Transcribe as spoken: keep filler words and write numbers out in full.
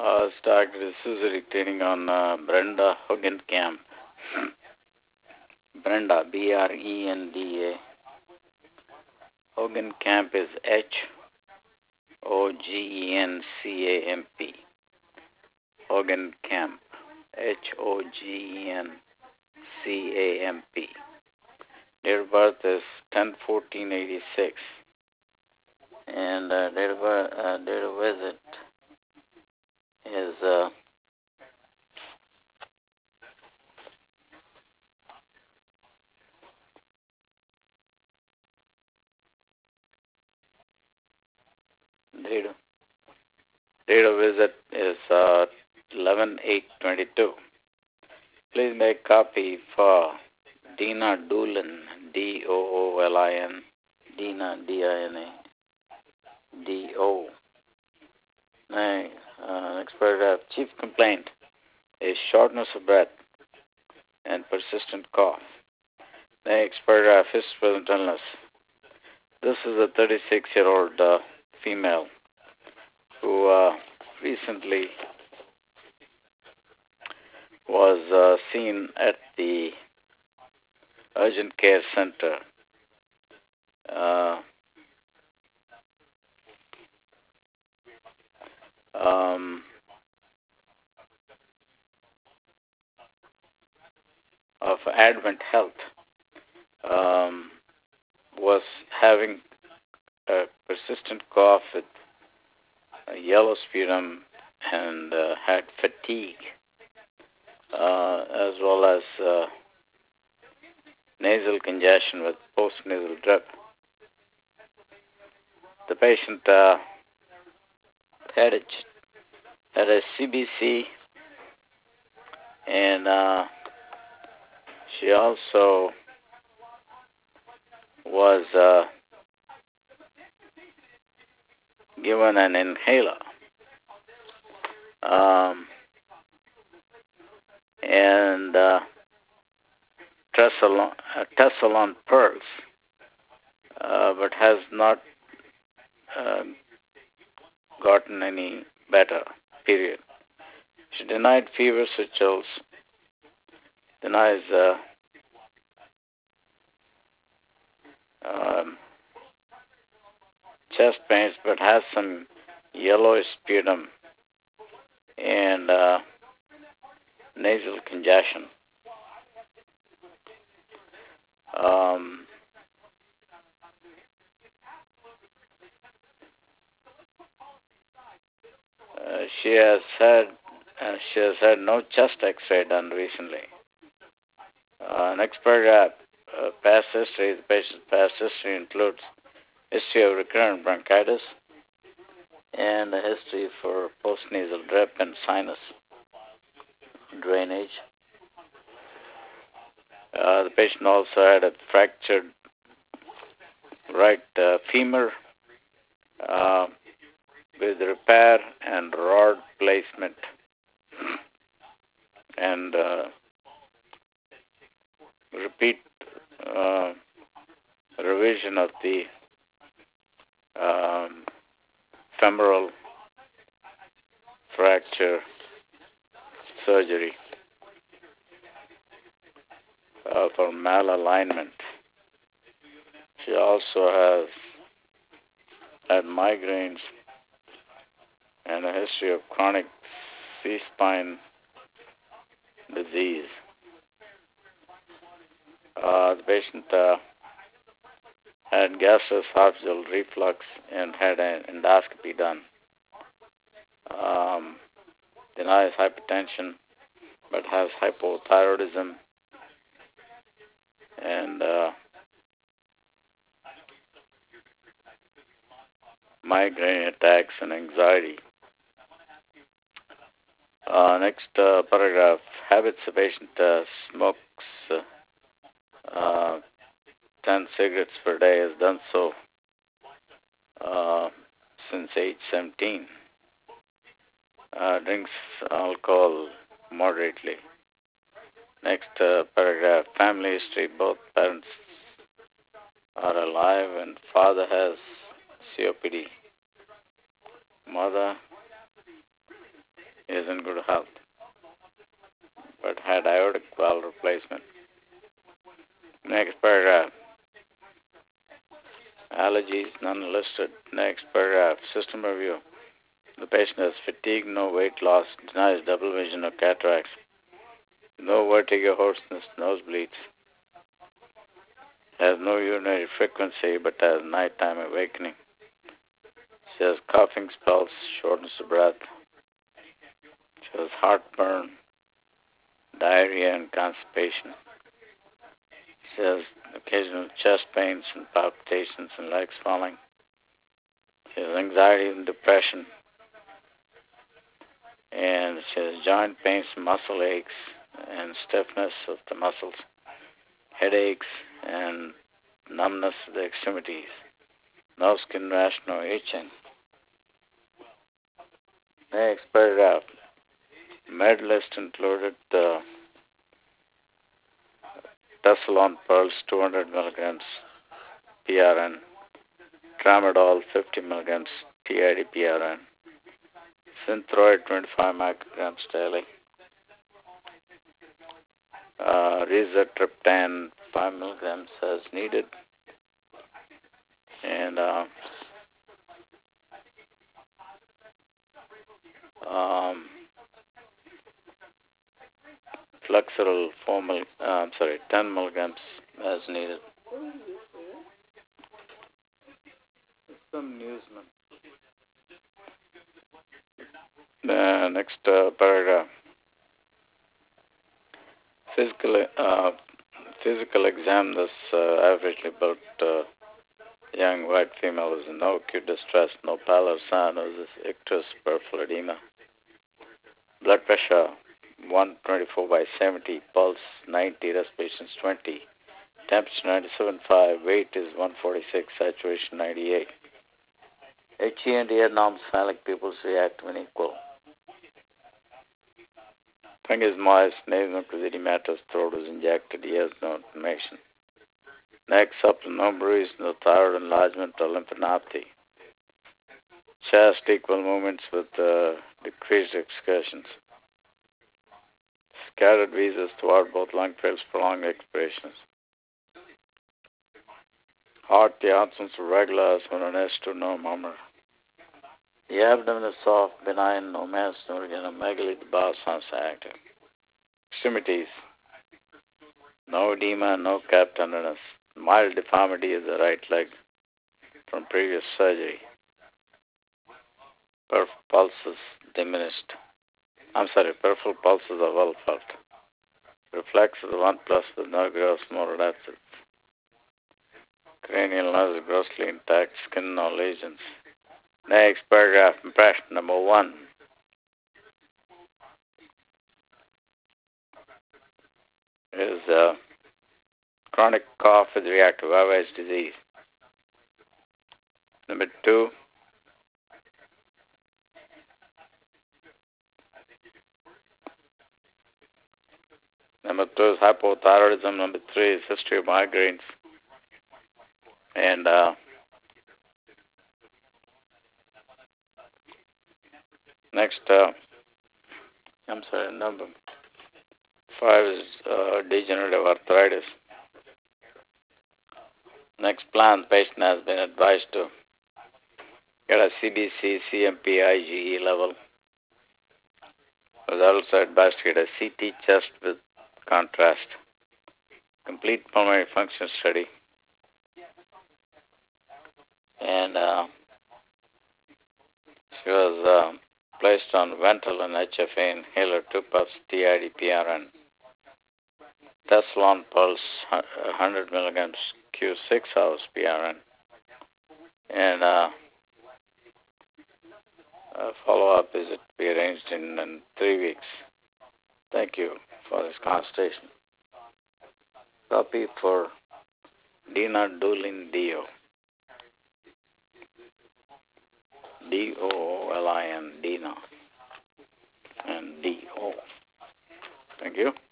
uh, started Suzuki training on uh, Brenda Hogenkamp. Brenda, B R E N D A. Hogenkamp is H O G E N C A M P. Hogenkamp, H O G E N C A M P. Date of birth is ten fourteen eighty-six. And uh, date, of, uh, date of visit is uh, date of, date of visit is uh, eleven eight twenty-two. Please make copy for Dina Doolin, D O O L I N, Dina, D I N A, D O. Uh, next paragraph. Chief complaint is shortness of breath and persistent cough. Next paragraph. His present illness. This is a thirty-six-year-old uh, female who uh, recently was uh, seen at the urgent care center. Uh, um, of Advent Health, um, was having a persistent cough with a yellow sputum and uh, had fatigue, uh, as well as uh, nasal congestion with postnasal drip. The patient uh, had, a, had a C B C, and uh, she also was uh, given an inhaler. Um, and uh, Tessalon, uh, Tessalon pearls, uh, but has not uh, gotten any better, period. She denied fever, chills, denies uh, um, chest pains, but has some yellowish sputum and uh, nasal congestion. Um, uh, she has had uh, she has had no chest X-ray done recently. Uh, next paragraph. Uh, past history. The patient's past history includes history of recurrent bronchitis and a history for postnasal drip and sinus drainage. Uh, the patient also had a fractured right uh, femur uh, with repair and rod placement and uh, repeat uh, revision of the um, femoral fracture surgery uh, for malalignment. She also has had migraines and a history of chronic C-spine disease. Uh, the patient uh, had gastroesophageal reflux and had an endoscopy done. Um, denies hypertension, but has hypothyroidism and uh, migraine attacks and anxiety. Uh, next uh, paragraph. Habits. The patient uh, smokes uh, uh, ten cigarettes per day, has done so uh, since age seventeen. Uh, drinks alcohol moderately. Next uh, paragraph. Family history. Both parents are alive and father has C O P D. Mother is in good health, but had aortic valve replacement. Next paragraph. Allergies, none listed. Next paragraph. System review. The patient has fatigue, no weight loss, denies double vision or cataracts, no vertigo, hoarseness, nosebleeds, has no urinary frequency but has nighttime awakening. She has coughing spells, shortness of breath. She has heartburn, diarrhea, and constipation. She has occasional chest pains and palpitations and leg swelling. She has anxiety and depression. And she has joint pains, muscle aches, and stiffness of the muscles, headaches, and numbness of the extremities. No skin rash, no itching. Next paragraph. Med list included uh, Tessalon Pearls two hundred milligrams P R N, Tramadol fifty milligrams T I D P R N, Synthroid twenty-five micrograms daily, uh, Rizatriptan five milligrams as needed, and uh, um, Flexeril four mil, uh, I'm sorry, ten milligrams as needed. Some newsman. The next uh, paragraph. Physical, uh, physical exam. This uh, averagely built uh, young white female is in no acute distress, no pallor, cyanosis, ictus, peripheral edema. Blood pressure one twenty-four by seventy, pulse ninety, respiration twenty, temperature ninety-seven point five, weight is one forty-six, saturation ninety-eight. H E and D norms, phallic pupils react when equal. Tongue is moist, nasal mucosa matters, throat is injected, he has no inflammation. Next, supplement, no bruise, no thyroid enlargement or lymphadenopathy. Chest, equal movements with uh, decreased excursions. Scattered visas throughout both lung fields, prolonged expirations. Heart, the absence of regular as when an S two, no murmur. The abdomen is soft, benign, no mass, no organomegaly, the bowel sounds active. Extremities, no edema, no cap tenderness. Mild deformity of the right leg from previous surgery. Peripheral pulses diminished. I'm sorry, peripheral pulses are well felt. Reflex of the one plus with no gross motor deficits. Cranial nerves grossly intact, skin no lesions. Next paragraph, impression number one. Is uh, chronic cough with reactive Weiss disease. Number two, number two is hypothyroidism. Number three is history of migraines. And uh, next, uh, I'm sorry, number five is uh, degenerative arthritis. Next plan, the patient has been advised to get a C B C, C M P, I G E level. Was also advised to get a C T chest with contrast. Complete pulmonary function study. And uh, she was uh, placed on Ventolin H F A inhaler, two puffs T I D P R N. Tessalon Pulse, one hundred milligrams Q six hours P R N. And uh, a follow-up visit to be arranged in, in three weeks. Thank you for this consultation. Copy for Dina Doolin Dio. D O O L I N, Dina. And D O. Thank you.